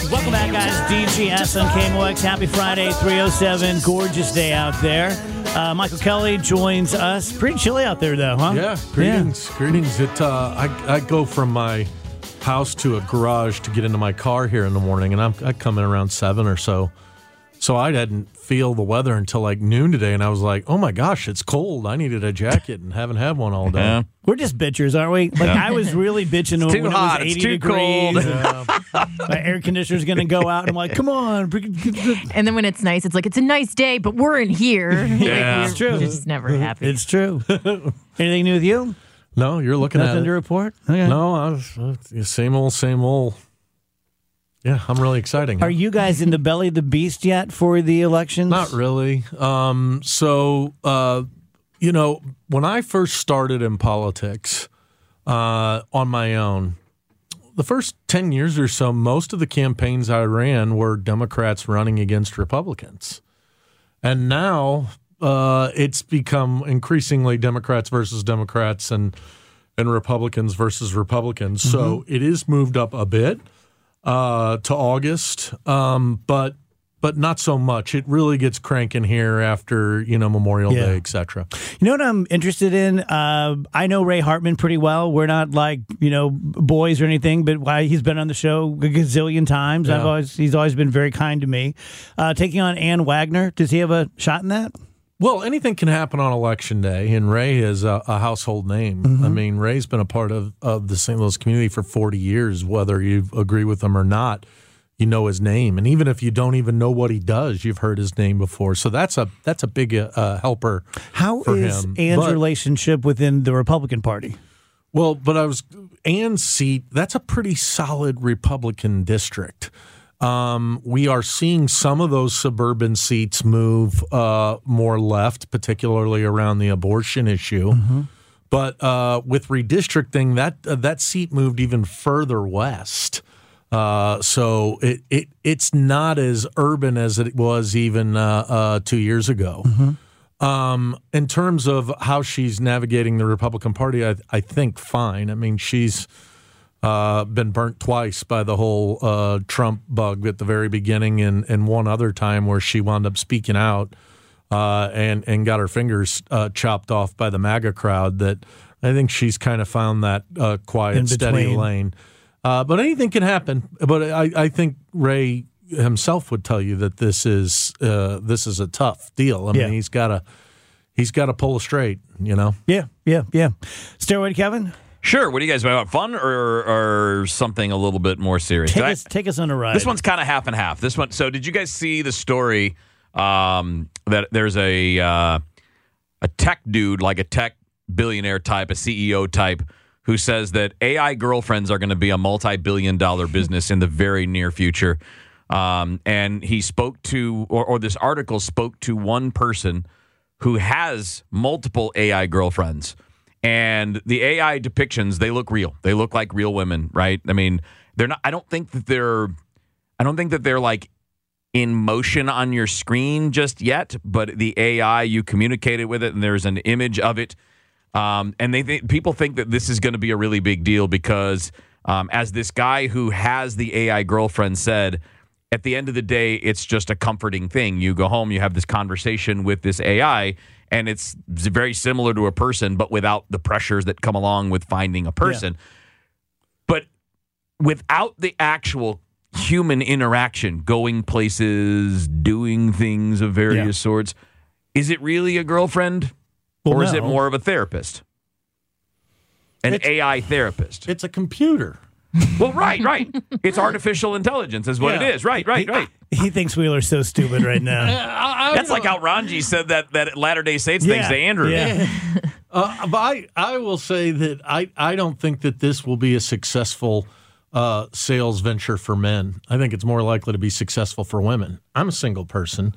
Welcome back, guys. DGS on KMOX. Happy Friday, 3:07. Gorgeous day out there. Michael Kelly joins us. Pretty chilly out there, though, huh? Yeah, greetings. Greetings. I go from my house to a garage to get into my car here in the morning, and I come in around 7 or so. So I didn't feel the weather until like noon today, and I was like, oh my gosh, it's cold. I needed a jacket and haven't had one all day. Yeah. We're just bitchers, aren't we? Like, I was really bitching when it was 80 degrees. My air conditioner's going to go out. And I'm like, come on. And then when it's nice, it's like, it's a nice day, but we're in here. Yeah. Like, It's true. We're just never happy. It's true. Anything new with you? No, you're looking Nothing at to it. report? Okay. No, same old. Yeah, I'm really exciting. Are you guys in the belly of the beast yet for the elections? Not really. When I first started in politics on my own, the first 10 years or so, most of the campaigns I ran were Democrats running against Republicans. And now it's become increasingly Democrats versus Democrats and Republicans versus Republicans. Mm-hmm. So it is moved up a bit to August, but not so much. It really gets cranking here after, Memorial Day, et cetera. You know what I'm interested in? I know Ray Hartman pretty well. We're not like, boys or anything, but he's been on the show a gazillion times. Yeah. He's always been very kind to me. Taking on Ann Wagner, does he have a shot in that? Well, anything can happen on Election Day, and Ray is a household name. Mm-hmm. I mean, Ray's been a part of the St. Louis community for 40 years, whether you agree with him or not. You know his name, and even if you don't even know what he does, you've heard his name before. So that's a big helper. How for is him. Ann's relationship within the Republican Party? Well, Ann's seat, that's a pretty solid Republican district. We are seeing some of those suburban seats move more left, particularly around the abortion issue. Mm-hmm. But with redistricting, that seat moved even further west. So it's not as urban as it was even 2 years ago. Mm-hmm. In terms of how she's navigating the Republican Party, I think fine. I mean, she's been burnt twice by the whole Trump bug at the very beginning and one other time where she wound up speaking out and got her fingers chopped off by the MAGA crowd. That I think she's kind of found that quiet, steady lane. But anything can happen. But I think Ray himself would tell you that this is a tough deal. I mean, he's got to pull it straight. Yeah. Steroid Kevin? Sure. What do you guys want? Fun or something a little bit more serious? Take us on a ride. This one's kind of half and half. This one. So, did you guys see the story that there's a tech dude, like a tech billionaire type, a CEO type, who says that AI girlfriends are going to be a multi-billion-dollar business in the very near future? And he spoke to, or this article spoke to one person who has multiple AI girlfriends. And the AI depictions, they look real. They look like real women, right? I mean, they're not. I don't think that they're like in motion on your screen just yet. But the AI, you communicated with it, and there's an image of it. And people think that this is going to be a really big deal because, as this guy who has the AI girlfriend said, at the end of the day, it's just a comforting thing. You go home, you have this conversation with this AI. And it's very similar to a person, but without the pressures that come along with finding a person. Yeah. But without the actual human interaction, going places, doing things of various sorts, is it really a girlfriend? Or is it more of a therapist? It's AI therapist. It's a computer. Well, right. It's artificial intelligence is what it is. Right. He thinks Wheeler's so stupid right now. That's like how Ranji said that Latter-day Saints things to Andrew. Yeah. But I will say that I don't think that this will be a successful sales venture for men. I think it's more likely to be successful for women. I'm a single person.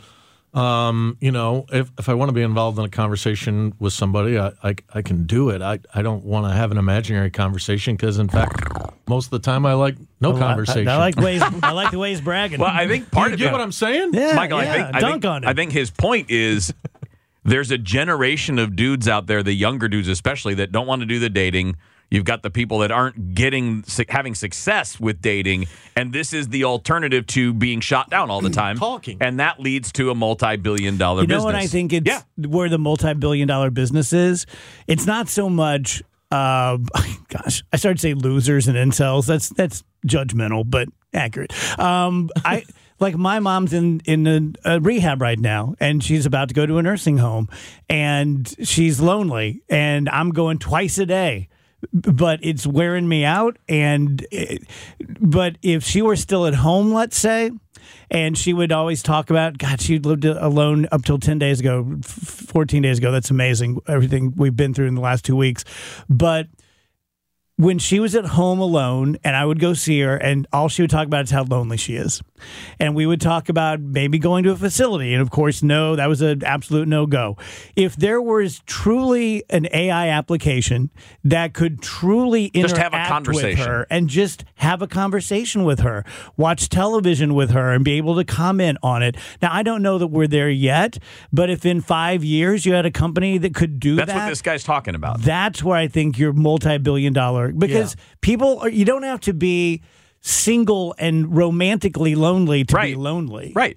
If I want to be involved in a conversation with somebody, I can do it. I don't want to have an imaginary conversation because, in fact, most of the time I like no conversation. I like the way he's bragging. Well, I think part you of get what I'm saying? Yeah, Michael, I think his point is there's a generation of dudes out there, the younger dudes especially, that don't want to do the dating. You've got the people that aren't having success with dating, and this is the alternative to being shot down all the time. Talking. And that leads to a multi-billion-dollar business. You know what I think it's where the multi-billion-dollar business is? It's not so much, gosh, I started to say losers and incels. That's judgmental, but accurate. Like my mom's in a rehab right now, and she's about to go to a nursing home, and she's lonely, and I'm going twice a day. But it's wearing me out. But if she were still at home, let's say, and she would always talk about, God, she lived alone up till 10 days ago, 14 days ago. That's amazing, everything we've been through in the last 2 weeks. But when she was at home alone and I would go see her, and all she would talk about is how lonely she is. And we would talk about maybe going to a facility. And of course, no, that was an absolute no-go. If there was truly an AI application that could truly interact with her and just have a conversation with her, watch television with her and be able to comment on it. Now, I don't know that we're there yet, but if in 5 years you had a company that could do That's what this guy's talking about. That's where I think you're multi-billion-dollar. Because people, you don't have to be single and romantically lonely to be lonely, right?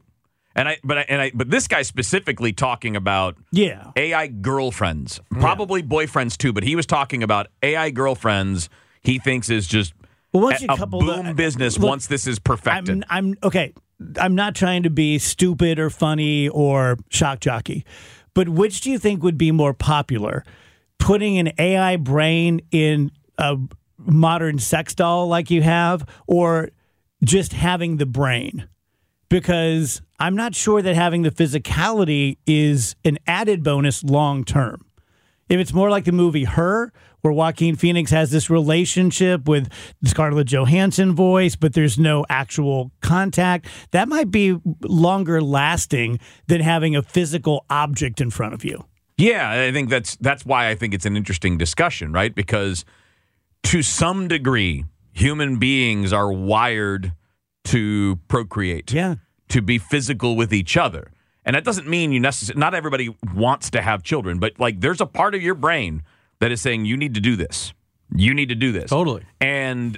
But this guy's specifically talking about AI girlfriends, probably boyfriends too. But he was talking about AI girlfriends. He thinks is just a boom business once this is perfected. I'm okay. I'm not trying to be stupid or funny or shock jockey, but which do you think would be more popular? Putting an AI brain in a modern sex doll like you have, or just having the brain? Because I'm not sure that having the physicality is an added bonus long term. If it's more like the movie Her, where Joaquin Phoenix has this relationship with the Scarlett Johansson voice, but there's no actual contact, that might be longer lasting than having a physical object in front of you. Yeah, I think that's why I think it's an interesting discussion, right? Because to some degree, human beings are wired to procreate, to be physical with each other. And that doesn't mean not everybody wants to have children, but like there's a part of your brain that is saying you need to do this. You need to do this. Totally. And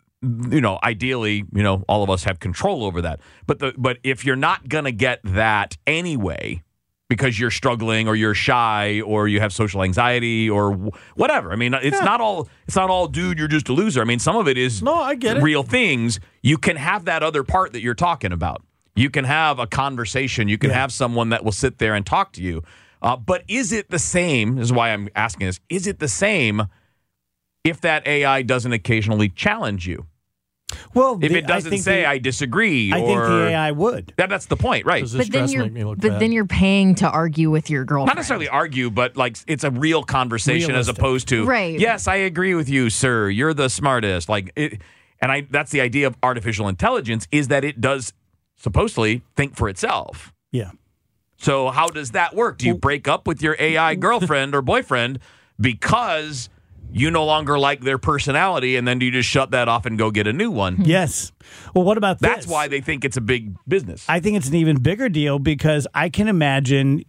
ideally, all of us have control over that. But if you're not going to get that anyway, because you're struggling or you're shy or you have social anxiety or whatever. I mean, it's not all, dude, you're just a loser. I mean, some of it is I get it. Real things. You can have that other part that you're talking about. You can have a conversation. You can have someone that will sit there and talk to you. But is it the same? This is why I'm asking this. Is it the same if that AI doesn't occasionally challenge you? Well, if it doesn't say I disagree, I think the AI would. That's the point, right? But then you're paying to argue with your girlfriend. Not necessarily argue, but like it's a real conversation as opposed to yes, I agree with you, sir. You're the smartest. That's the idea of artificial intelligence, is that it does supposedly think for itself. Yeah. So how does that work? Do you break up with your AI girlfriend or boyfriend because you no longer like their personality, and then do you just shut that off and go get a new one? Yes. Well, what about this? That's why they think it's a big business. I think it's an even bigger deal because I can imagine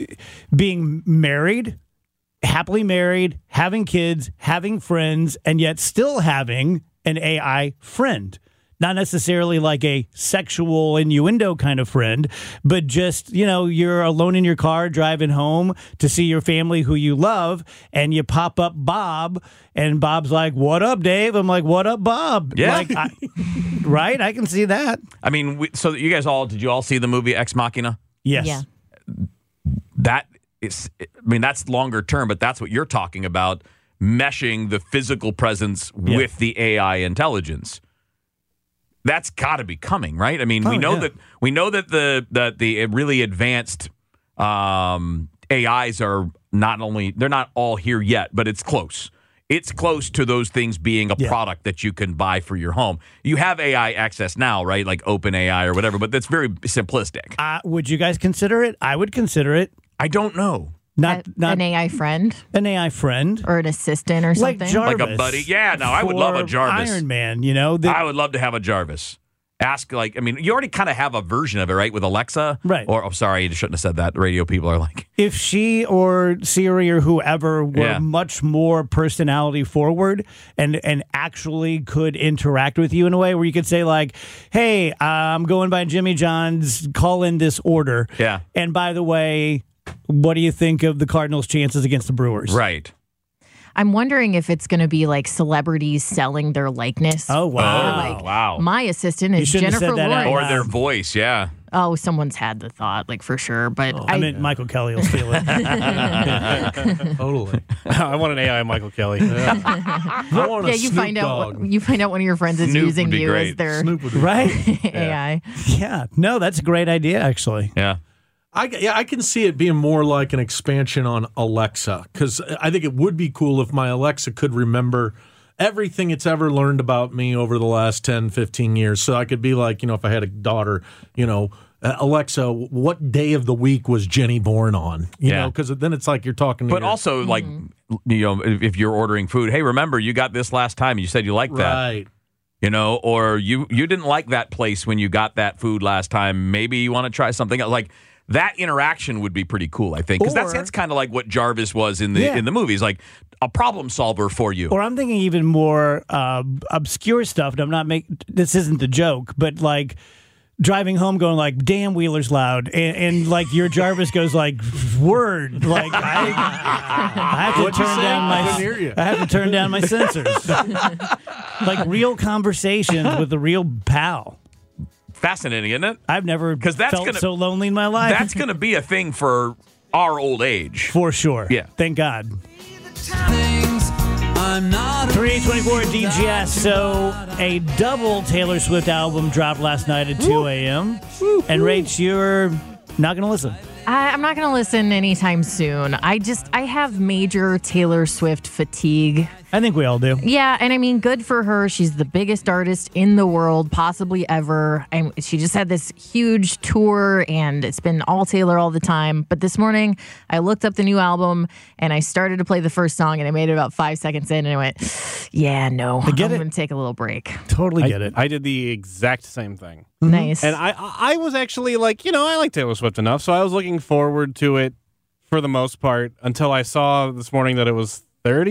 being married, happily married, having kids, having friends, and yet still having an AI friend. Not necessarily like a sexual innuendo kind of friend, but just, you're alone in your car driving home to see your family who you love, and you pop up Bob, and Bob's like, "What up, Dave?" I'm like, "What up, Bob?" Yeah. Right? I can see that. I mean, did you all see the movie Ex Machina? Yes. Yeah. That's longer term, but that's what you're talking about, meshing the physical presence with the AI intelligence. That's got to be coming, right? I mean, we know that the really advanced AIs are they're not all here yet, but it's close. It's close to those things being a product that you can buy for your home. You have AI access now, right? Like OpenAI or whatever, but that's very simplistic. Would you guys consider it? I would consider it. I don't know. Not an AI friend? An AI friend. Or an assistant or something? Like Jarvis. Like a buddy. Yeah, no, I would love a Jarvis. Iron Man, I would love to have a Jarvis. ask, like, I mean, you already kind of have a version of it, right, with Alexa? Right. Or, sorry, you shouldn't have said that. The radio people are like. If she or Siri or whoever were Yeah. much more personality forward and actually could interact with you in a way where you could say, like, hey, I'm going by Jimmy John's, call in this order. Yeah. And by the way, what do you think of the Cardinals' chances against the Brewers? Right. I'm wondering if it's going to be like celebrities selling their likeness. Oh, wow. Or like, wow. my assistant is shouldn't have Jennifer said that out Lawrence. Or their voice, yeah. Oh, someone's had the thought, like for sure. But I meant Michael Kelly will steal it. Totally. I want an AI Michael Kelly. I want a you Snoop find Dogg. out you find out one of your friends is Snoop using would be you great. as their Snoop would be Right? AI. Yeah. No, that's a great idea, actually. Yeah. I can see it being more like an expansion on Alexa, because I think it would be cool if my Alexa could remember everything it's ever learned about me over the last 10, 15 years. So I could be like, if I had a daughter, Alexa, what day of the week was Jenny born on? You know, because then it's like you're talking to But your, also, like, if you're ordering food, hey, remember, you got this last time. You said you liked that. right. Or you didn't like that place when you got that food last time. Maybe you want to try something else. Like, that interaction would be pretty cool, I think, because that's kind of like what Jarvis was in the movies, like a problem solver for you. Or I'm thinking even more obscure stuff. And I'm not this isn't the joke, but like driving home going like, damn, Wheeler's loud. And like your Jarvis goes like, word. Like I have to turn down I have to turn down my sensors. Like real conversations with a real pal. Fascinating, isn't it? I've never felt so lonely in my life. That's going to be a thing for our old age. For sure. Yeah. Thank God. 324 DGS. So a double Taylor Swift album dropped last night at 2 a.m. And Rach, you're not going to listen. I'm not going to listen anytime soon. I have major Taylor Swift fatigue. I think we all do. Yeah, and I mean, good for her. She's the biggest artist in the world, possibly ever. And she just had this huge tour, and it's been all Taylor all the time. But this morning, I looked up the new album, and I started to play the first song, and I made it about 5 seconds in, and I went, yeah, no, I'm going to take a little break. Totally get it. I did the exact same thing. Nice. And I was actually like, I like Taylor Swift enough, so I was looking forward to it for the most part until I saw this morning that it was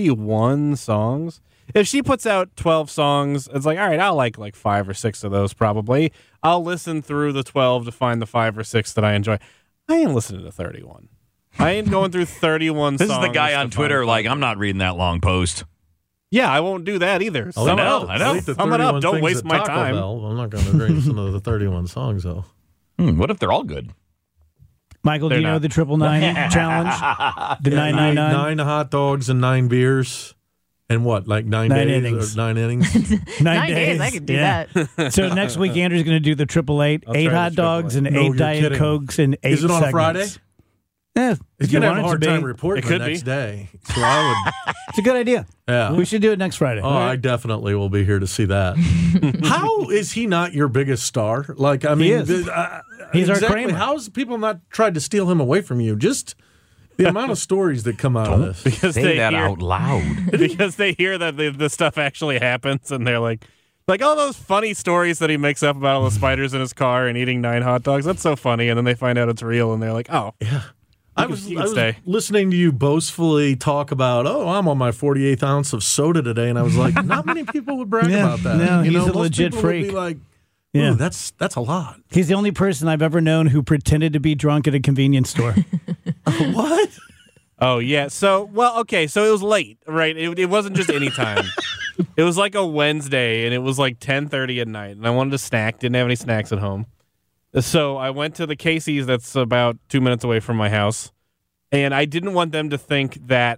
31 songs. If she puts out 12 songs, it's like, all right, I'll like 5 or 6 of those probably. I'll listen through the 12 to find the 5 or 6 that I enjoy. I ain't listening to 31. I ain't going through 31 This songs. is the guy on Twitter like, I'm not reading that long post. Yeah, I won't do that either. I know. Sum it up. Don't waste my time. I'm not going to listen to the 31 songs, though. What if they're all good? Michael, do you know the 999 challenge? The 999? 9 hot dogs and 9 beers. And what, like 9 days? innings. Or 9 innings? 9 days, I could do that. So next week, Andrew's going to do the 888, I'll 8 try hot the dogs and 888. 8 No, Diet you're kidding. Cokes and 8 Is it on a segments. Friday? Yeah. He's going to have a hard time reporting It could the next be. day. So I would... It's a good idea. Yeah. We should do it next Friday. Oh, I definitely will be here to see that. How is he not your biggest star? Like, I mean, He is. He's our exactly. Kramer. How has people not tried to steal him away from you? Just the amount of stories that come out of this. Because Say they that hear, out loud. because they hear that the stuff actually happens, and they're like all those funny stories that he makes up about all the spiders in his car and eating 9 hot dogs. That's so funny, and then they find out it's real, and they're like, oh, yeah. I was stay. listening to you boastfully talk about, I'm on my 48th ounce of soda today, and I was like, not many people would brag Yeah, about that. no, he's a most legit people would freak. be like, Yeah. ooh, that's a lot. He's the only person I've ever known who pretended to be drunk at a convenience store. What? Oh, yeah. So, okay. So it was late, right? It wasn't just any time. It was like a Wednesday, and it was like 10:30 at night, and I wanted a snack. Didn't have any snacks at home. So I went to the Casey's that's about 2 minutes away from my house, and I didn't want them to think that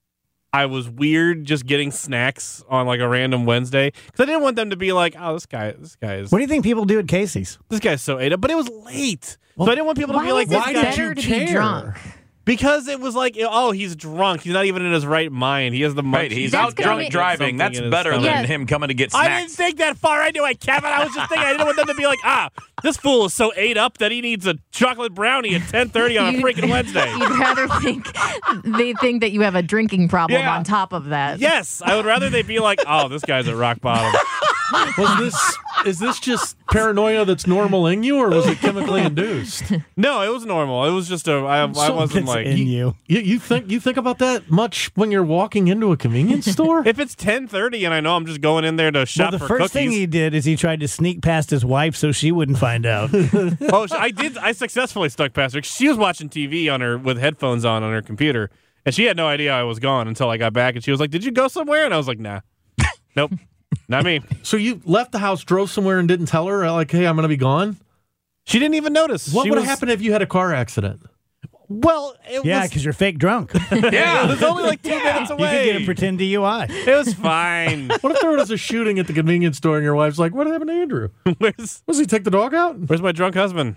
I was weird just getting snacks on like a random Wednesday, because I didn't want them to be like, oh, this guy is What do you think people do at Casey's? this guy's so ate up. But it was late, so I didn't want people to Why be like, is it why did better you to care? be drunk? Because it was like, oh, he's drunk. He's not even in his right mind. He has the Right, he's That's out gonna drunk make- driving. That's Something in his better than stomach. him coming to get I didn't snacks. think that far into it, Kevin. I was just thinking I didn't want them to be like, this fool is so ate up that he needs a chocolate brownie at 10:30 on a freaking Wednesday. You'd rather they think that you have a drinking problem Yeah. on top of that. Yes, I would rather they be like, oh, this guy's at rock bottom. Is this just paranoia that's normal in you, or was it chemically induced? No, it was normal. It was just I wasn't It's like in you. You think about that much when you're walking into a convenience store? if it's 10:30 and I know I'm just going in there to shop Well, the for first thing cookies. he did is he tried to sneak past his wife so she wouldn't find out. I did. I successfully stuck past her. She was watching TV on her with headphones on her computer, and she had no idea I was gone until I got back. And she was like, "Did you go somewhere?" And I was like, "Nah, nope, not me." So you left the house, drove somewhere, and didn't tell her, like, "Hey, I'm going to be gone." She didn't even notice. What She would was- have happened if you had a car accident? Well, it Yeah, was. because you're fake drunk. Yeah, it was only like 2 minutes You away. could get a pretend DUI. It was fine. What if there was a shooting at the convenience store and your wife's like, "What happened to Andrew? Where's Was he take the dog out?" my drunk husband?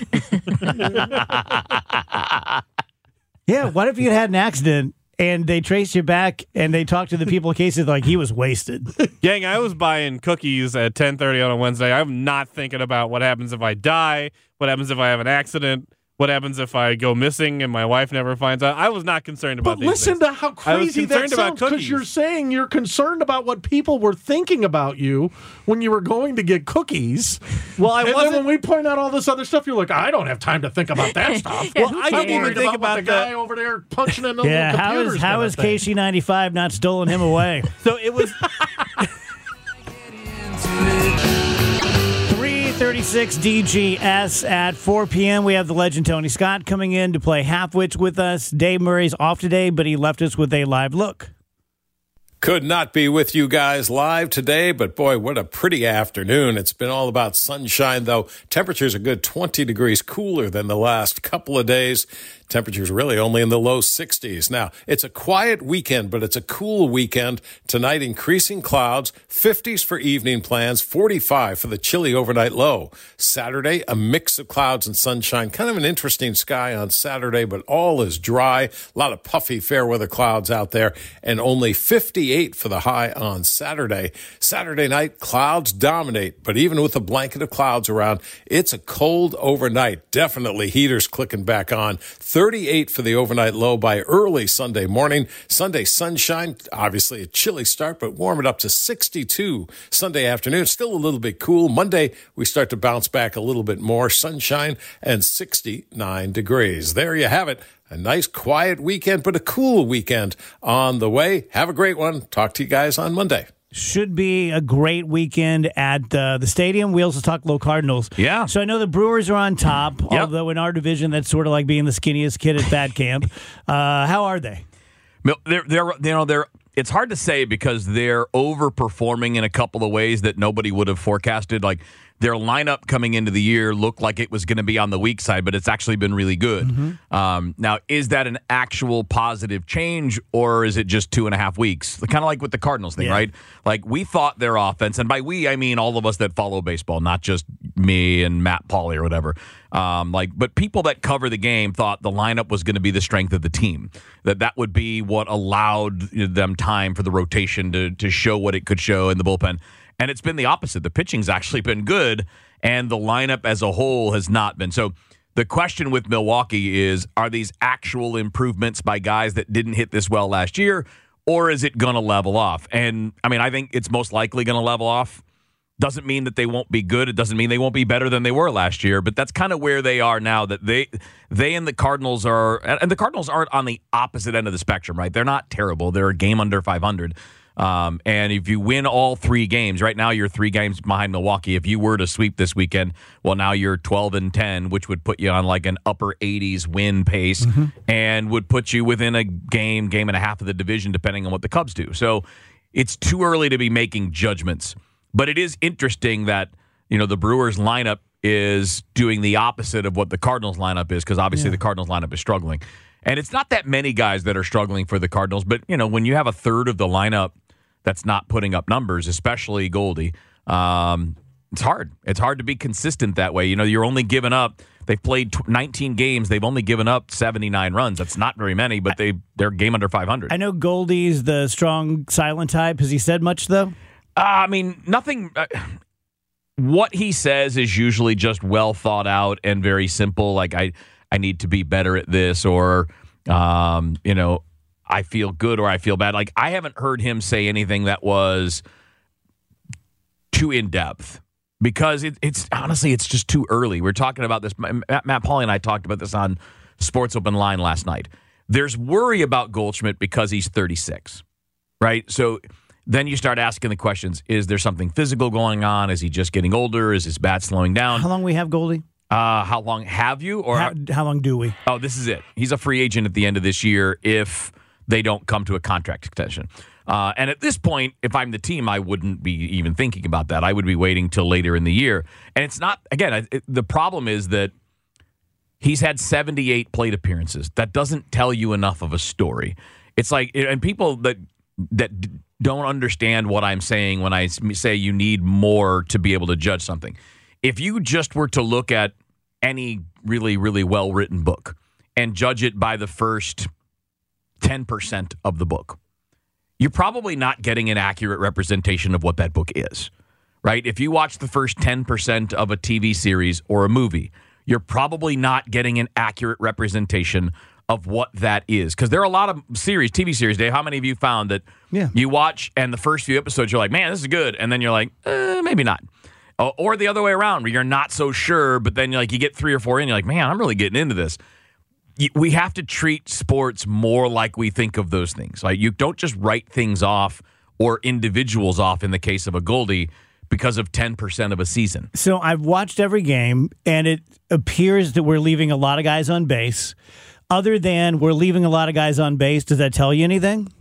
Yeah, what if you had an accident and they traced you back and they talked to the people in cases like he was wasted? Gang, I was buying cookies at 10:30 on a Wednesday. I'm not thinking about what happens if I die, what happens if I have an accident, what happens if I go missing and my wife never finds out. I was not concerned about But these listen things. to how I was crazy that concerned about sounds, because cookies. you're saying you're concerned about what people were thinking about you when you were going to get cookies. Well, I And then wasn't. when we point out all this other stuff, you're like, "I don't have time to think about that stuff." Yeah, Well, who I didn't cares? even think what about the guy over there punching in the Yeah, little how computers. is gonna think. KC95 not stolen him away? So it was. 336 DGS at 4 p.m. We have the legend Tony Scott coming in to play Halfwits with us. Dave Murray's off today, but he left us with a live look. Could not be with you guys live today, but boy, what a pretty afternoon. It's been all about sunshine, though. Temperatures a good 20 degrees cooler than the last couple of days. Temperatures really only in the low 60s. Now, it's a quiet weekend, but it's a cool weekend. Tonight, increasing clouds, 50s for evening plans, 45 for the chilly overnight low. Saturday, a mix of clouds and sunshine. Kind of an interesting sky on Saturday, but all is dry. A lot of puffy fair weather clouds out there, and only 58 for the high on Saturday. Saturday night, clouds dominate, but even with a blanket of clouds around, it's a cold overnight. Definitely heaters clicking back on. 38 for the overnight low by early Sunday morning. Sunday sunshine, obviously a chilly start, but warm it up to 62 Sunday afternoon. Still a little bit cool. Monday, we start to bounce back a little bit more. Sunshine and 69 degrees. There you have it. A nice quiet weekend, but a cool weekend on the way. Have a great one. Talk to you guys on Monday. Should be a great weekend at the stadium. We also talk low Cardinals. Yeah. So I know the Brewers are on top, although in our division, that's sort of like being the skinniest kid at fat camp. How are they? They're it's hard to say because they're overperforming in a couple of ways that nobody would have forecasted. Like their lineup coming into the year looked like it was going to be on the weak side, but it's actually been really good. Now, is that an actual positive change, or is it just 2.5 weeks? Kind of like with the Cardinals thing, right? Like we thought their offense, and by we I mean all of us that follow baseball, not just me and Matt Pauley or whatever. But people that cover the game thought the lineup was going to be the strength of the team. That would be what allowed them time for the rotation to show what it could show in the bullpen. And it's been the opposite. The pitching's actually been good, and the lineup as a whole has not been. So the question with Milwaukee is, are these actual improvements by guys that didn't hit this well last year, or is it going to level off? And, I mean, I think it's most likely going to level off. Doesn't mean that they won't be good. It doesn't mean they won't be better than they were last year, but that's kind of where they are now, that they and the Cardinals are, and the Cardinals aren't on the opposite end of the spectrum, right? They're not terrible. They're a game under 500. And if you win all 3 games, right now you're 3 games behind Milwaukee. If you were to sweep this weekend, well, now you're 12-10, which would put you on like an upper 80s win pace and would put you within a game and a half of the division, depending on what the Cubs do. So it's too early to be making judgments. But it is interesting that, the Brewers lineup is doing the opposite of what the Cardinals lineup is, because obviously the Cardinals lineup is struggling. And it's not that many guys that are struggling for the Cardinals, but, when you have a third of the lineup that's not putting up numbers, especially Goldie, it's hard. It's hard to be consistent that way. You're only giving up. They've played 19 games. They've only given up 79 runs. That's not very many, but they're game under 500. I know Goldie's the strong, silent type. Has he said much, though? I mean, nothing. What he says is usually just well thought out and very simple. Like, I need to be better at this, or, I feel good or I feel bad. Like, I haven't heard him say anything that was too in-depth because it's honestly, it's just too early. We're talking about this. Matt Pauley and I talked about this on Sports Open Line last night. There's worry about Goldschmidt because he's 36, right? So then you start asking the questions, is there something physical going on? Is he just getting older? Is his bat slowing down? How long we have Goldie? How long have you? Or how long do we? Oh, this is it. He's a free agent at the end of this year if they don't come to a contract extension. And at this point, if I'm the team, I wouldn't be even thinking about that. I would be waiting till later in the year. And it's not, again, the problem is that he's had 78 plate appearances. That doesn't tell you enough of a story. It's like, and people that don't understand what I'm saying when I say you need more to be able to judge something. If you just were to look at any really, really well-written book and judge it by the first 10% of the book, you're probably not getting an accurate representation of what that book is, right? If you watch the first 10% of a TV series or a movie, you're probably not getting an accurate representation of what that is. Because there are a lot of TV series, Dave. How many of you found that you watch and the first few episodes, you're like, man, this is good. And then you're like, maybe not. Or the other way around, where you're not so sure, but then you get 3 or 4 in, you're like, man, I'm really getting into this. We have to treat sports more like we think of those things. Like, you don't just write things off or individuals off in the case of a Goldie because of 10% of a season. So I've watched every game, and it appears that we're leaving a lot of guys on base. Other than we're leaving a lot of guys on base, does that tell you anything?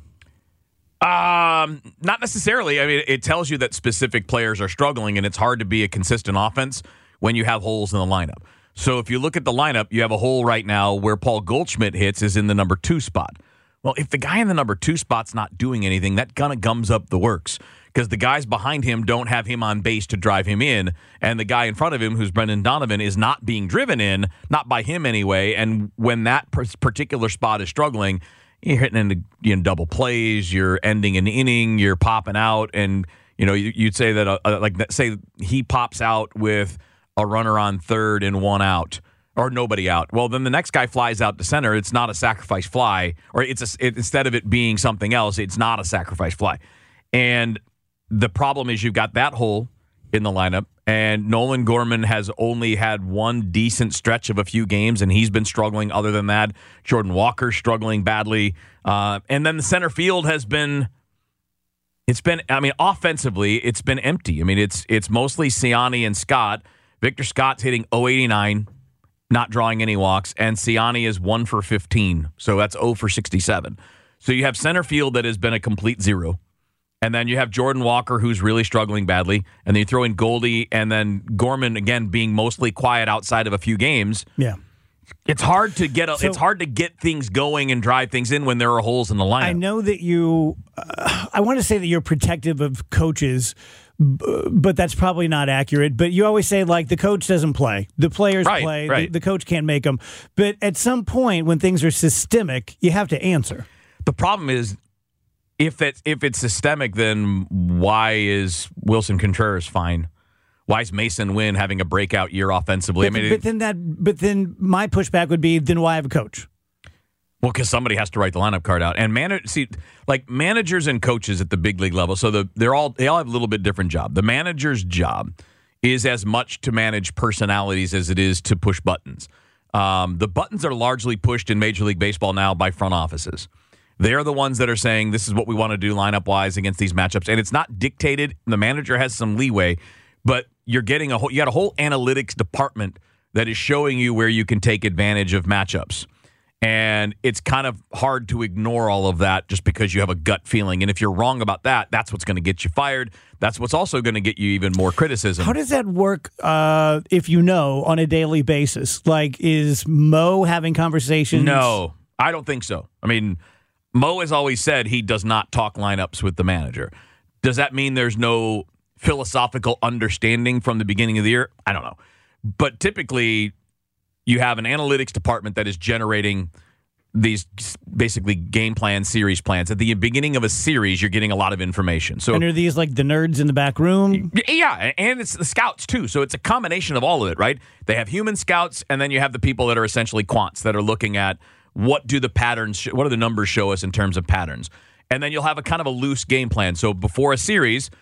Not necessarily. I mean, it tells you that specific players are struggling, and it's hard to be a consistent offense when you have holes in the lineup. So if you look at the lineup, you have a hole right now where Paul Goldschmidt hits is in the number 2 spot. Well, if the guy in the number 2 spot's not doing anything, that kind of gums up the works because the guys behind him don't have him on base to drive him in, and the guy in front of him, who's Brendan Donovan, is not being driven in, not by him anyway, and when that particular spot is struggling, you're hitting into double plays, you're ending an inning, you're popping out, and you'd say that say he pops out with a runner on third and 1 out, or nobody out. Well, then the next guy flies out to center. It's not a sacrifice fly, or instead of it being something else, it's not a sacrifice fly. And the problem is you've got that hole in the lineup, and Nolan Gorman has only had one decent stretch of a few games, and he's been struggling. Other than that, Jordan Walker's struggling badly. And then the center field has been... offensively, it's been empty. I mean, it's mostly Siani and Scott. Victor Scott's hitting .089, not drawing any walks, and Siani is 1 for 15, so that's 0 for 67. So you have center field that has been a complete zero, and then you have Jordan Walker, who's really struggling badly, and then you throw in Goldie, and then Gorman, again, being mostly quiet outside of a few games. Yeah. It's hard to get it's hard to get things going and drive things in when there are holes in the lineup. I know that you I want to say that you're protective of coaches, but that's probably not accurate. But you always say, like, the coach doesn't play. The players play. Right. The coach can't make them. But at some point, when things are systemic, you have to answer. The problem is, if it's systemic, then why is Wilson Contreras fine? Why is Mason Wynn having a breakout year offensively? But then my pushback would be, then why have a coach? Well, because somebody has to write the lineup card out, and managers and coaches at the big league level. So they all have a little bit different job. The manager's job is as much to manage personalities as it is to push buttons. The buttons are largely pushed in Major League Baseball now by front offices. They're the ones that are saying this is what we want to do lineup wise against these matchups, and it's not dictated. The manager has some leeway, but you got a whole analytics department that is showing you where you can take advantage of matchups. And it's kind of hard to ignore all of that just because you have a gut feeling. And if you're wrong about that, that's what's going to get you fired. That's what's also going to get you even more criticism. How does that work if you know on a daily basis? Like, is Mo having conversations? No, I don't think so. I mean, Mo has always said he does not talk lineups with the manager. Does that mean there's no philosophical understanding from the beginning of the year? I don't know. But typically, you have an analytics department that is generating these basically game plans, series plans. At the beginning of a series, you're getting a lot of information. So, and are these like the nerds in the back room? Yeah, and it's the scouts too. So it's a combination of all of it, right? They have human scouts, and then you have the people that are essentially quants that are looking at what do the patterns, what do the numbers show us in terms of patterns. And then you'll have a kind of a loose game plan. So before a series,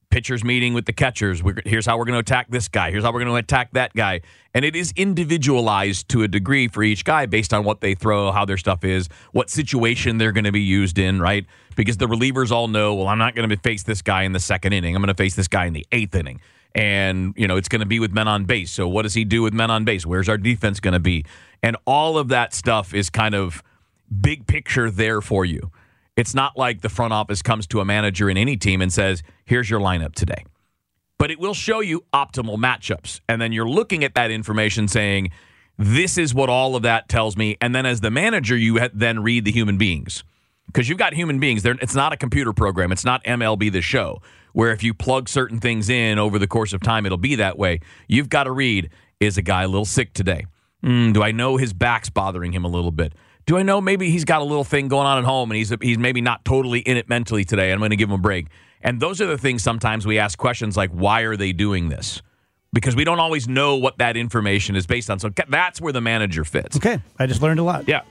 pitchers meeting with the catchers. Here's how we're going to attack this guy. Here's how we're going to attack that guy. And it is individualized to a degree for each guy based on what they throw, how their stuff is, what situation they're going to be used in, right? Because the relievers all know, well, I'm not going to face this guy in the second inning. I'm going to face this guy in the eighth inning. And, it's going to be with men on base. So what does he do with men on base? Where's our defense going to be? And all of that stuff is kind of big picture there for you. It's not like the front office comes to a manager in any team and says, here's your lineup today. But it will show you optimal matchups. And then you're looking at that information saying, this is what all of that tells me. And then as the manager, you then read the human beings. Because you've got human beings. It's not a computer program. It's not MLB The Show, where if you plug certain things in over the course of time, it'll be that way. You've got to read, is a guy a little sick today? Do I know his back's bothering him a little bit? Do I know maybe he's got a little thing going on at home and he's maybe not totally in it mentally today? I'm going to give him a break. And those are the things sometimes we ask questions like, why are they doing this? Because we don't always know what that information is based on. So that's where the manager fits. Okay. I just learned a lot. Yeah.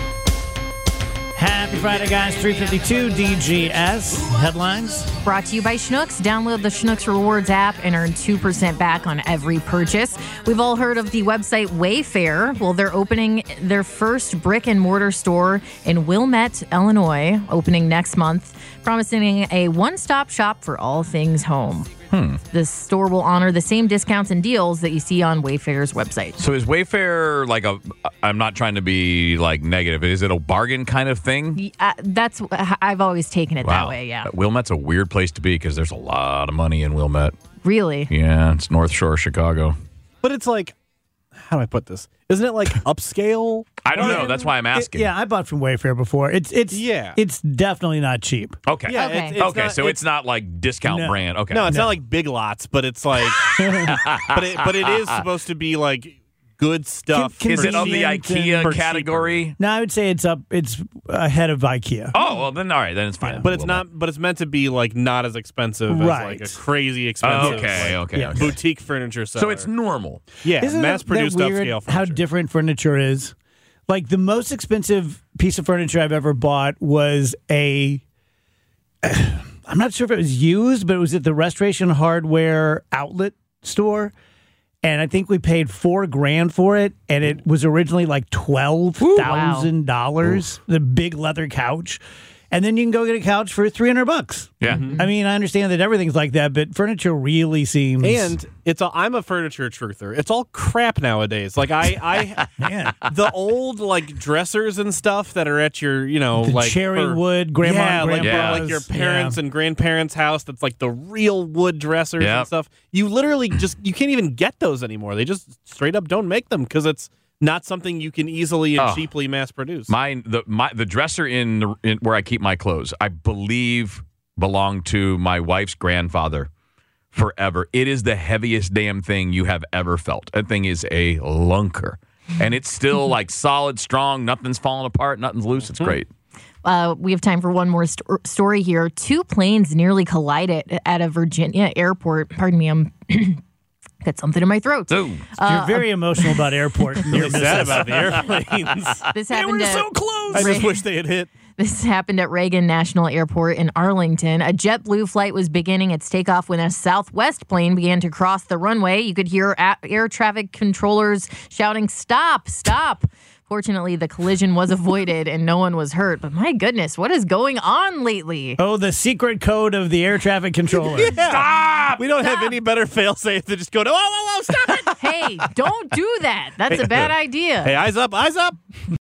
Happy Friday, guys. 3:52 DGS headlines. Brought to you by Schnucks. Download the Schnucks Rewards app and earn 2% back on every purchase. We've all heard of the website Wayfair. Well, they're opening their first brick and mortar store in Wilmette, Illinois, opening next month, promising a one-stop shop for all things home. The store will honor the same discounts and deals that you see on Wayfair's website. So is Wayfair like I'm not trying to be like negative, is it a bargain kind of thing? That's I've always taken it that way, yeah. Wilmette's a weird place to be because there's a lot of money in Wilmette. Really? Yeah, it's North Shore, Chicago. But it's like, how do I put this? Isn't it like upscale? I don't know. That's why I'm asking. I bought from Wayfair before. It's definitely not cheap. Okay. Yeah, Okay. It's not like discount brand. Okay. No, it's not like Big Lots, but it's like, but it is supposed to be like good stuff. Is it of the Convenient IKEA category? No, I would say it's ahead of IKEA. Oh, well then all right, then it's fine. But it's not. But it's meant to be like not as expensive as Right. like a crazy expensive Okay. boutique furniture seller. So it's normal. yeah, Isn't mass-produced that weird upscale furniture. how different furniture is? Like the most expensive piece of furniture I've ever bought was I'm not sure if it was used, but it was at the Restoration Hardware outlet store. And I think we paid $4,000 for it, and it was originally like $12,000. The big leather couch, and then you can go get a couch for $300. Yeah. I mean, I understand that everything's like that, but furniture really seems. And I'm a furniture truther. It's all crap nowadays. Like I Man. the old like dressers and stuff that are at your, like cherry wood, grandma, and like, grandpa's. like your parents' and grandparents' house. That's like the real wood dressers Yep. and stuff. You literally you can't even get those anymore. They just straight up don't make them because it's not something you can easily and cheaply mass produce. The dresser in where I keep my clothes, I believe belonged to my wife's grandfather forever. It is the heaviest damn thing you have ever felt. That thing is a lunker. And it's still like solid, strong, nothing's falling apart, nothing's loose. It's great. We have time for one more story here. 2 planes nearly collided at a Virginia airport. Pardon me, I'm got something in my throat. Ooh. You're very emotional about airport. Really sad about the airplanes. This happened I just wish they had hit. This happened at Reagan National Airport in Arlington. A JetBlue flight was beginning its takeoff when a Southwest plane began to cross the runway. You could hear air traffic controllers shouting, "Stop, stop." Fortunately, the collision was avoided and no one was hurt. But my goodness, what is going on lately? Oh, the secret code of the air traffic controller. Stop! We don't have any better fail-safe than just go, whoa, stop it! Hey, don't do that. That's a bad idea. Hey, eyes up, eyes up.